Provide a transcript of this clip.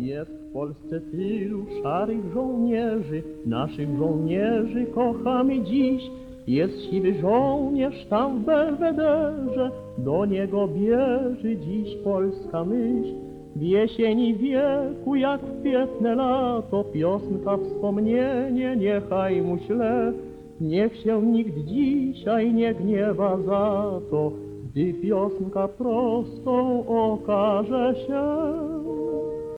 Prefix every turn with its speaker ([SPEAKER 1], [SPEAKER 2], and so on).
[SPEAKER 1] Jest w Polsce tylu szarych żołnierzy, naszych żołnierzy kochamy dziś. Jest siwy żołnierz tam w Belwederze, do niego bierze dziś polska myśl. W jesieni wieku, jak w kwietne lato, piosenka wspomnienie niechaj mu śle. Niech się nikt dzisiaj nie gniewa za to, gdy piosenka prostą okaże się.